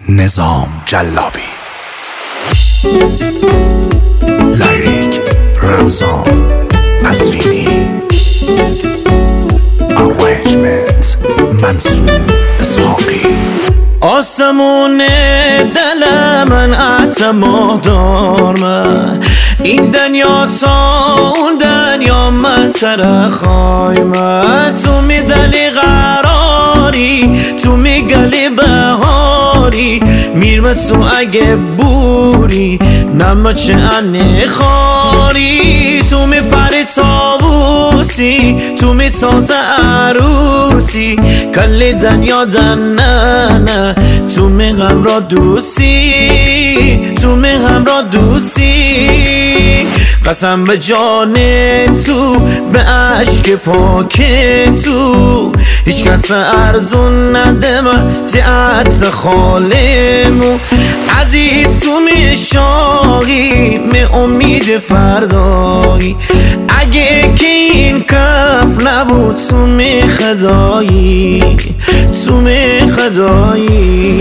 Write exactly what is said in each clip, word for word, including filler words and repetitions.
نظام جلابی. لیریک رمضان قزوینی. ارنجمنت منصور اسحاقی. آسمون دل من اعتماد دار من، این دنیا تا اون دنیا من ترخای من. تو میدلی قراری، تو میگلی بهاری، میرم تو اگه بوری نمه چه انه خاری. تو میپری تابوسی، تو میتازه عروسی، کلی دنیا دن نه نه. تو می غم را دوستی، تو می غم را دوستی. قسم به جان تو، به عشق پاک تو، هیچ کس ارزون نده من تیعت خالمو. عزیز تو می شاقی، می امید فردایی، اگه که این کف نبود تو می خدایی، تو می خدایی.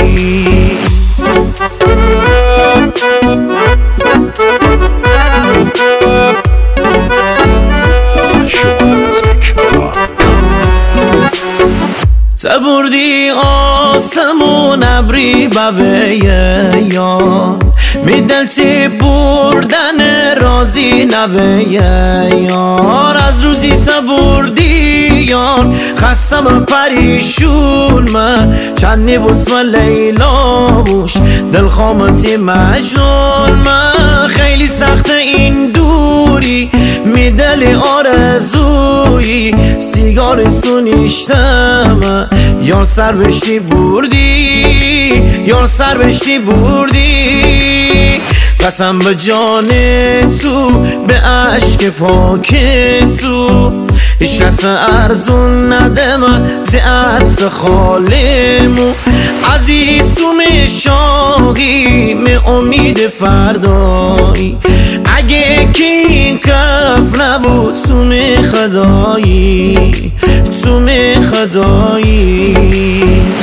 تبردی آسمون ابری بویه یار، میدل تی بردن رازی نویه یار. از روزی تبردی یار خستم پریشون من، چندی بود من لیلا بوش دل خامتی مجنون من. خیلی سخت این دوری، میدلی آرزویی، سیگار سونیشتم یار سر بشتی بردی، یار سر بشتی بردی. قسم به جان تو، به عشق پاک تو، هیچ کس ارزون نده من تیعت خالمو. عزیز تو می شاقی، می امید فردایی، اگه که این کف نبود تو می خدایی، تو می خدایی.